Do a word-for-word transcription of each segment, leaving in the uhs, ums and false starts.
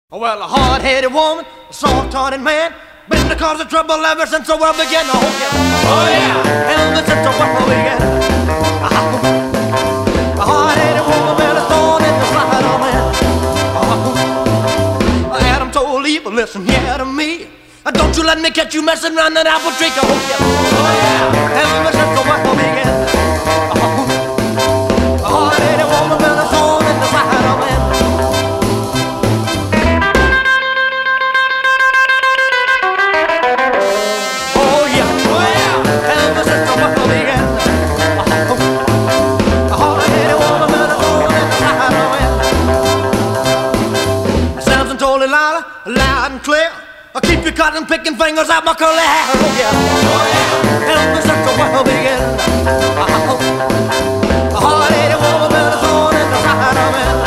Well, a hard-headed woman, a soft-hearted man, been the cause of trouble ever since the world began. Oh yeah, oh yeah, ever since the world began. A hard-headed woman with a thorn in the side of man. Adam told Eve, listen here to me. Don't you let me catch you messing around that apple tree. Oh yeah, oh yeah, ever since the world began. A hard-headed woman with a thorn in the side of man. Loud and clear, I'll keep you cutting, picking fingers out my curly hair. Oh yeah, oh yeah, help me since the world began. A hard-headed woman with a thorn in the side of man.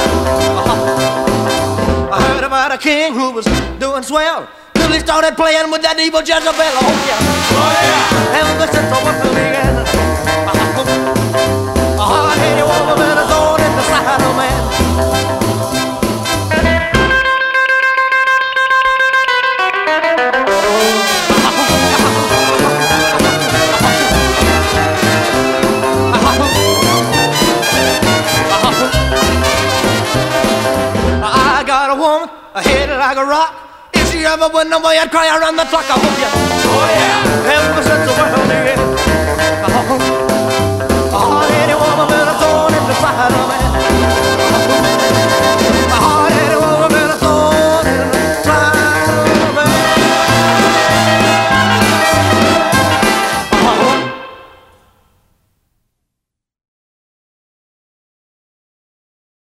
I heard about a king who was doing swell till he started playing with that evil Jezebel. Oh yeah, oh yeah, help me since the world began. A hard-headed woman with a thorn in the side of man. I hit it like a rock. If she ever went away, I'd cry around the clock. I hope you, oh yeah, ever since the world began.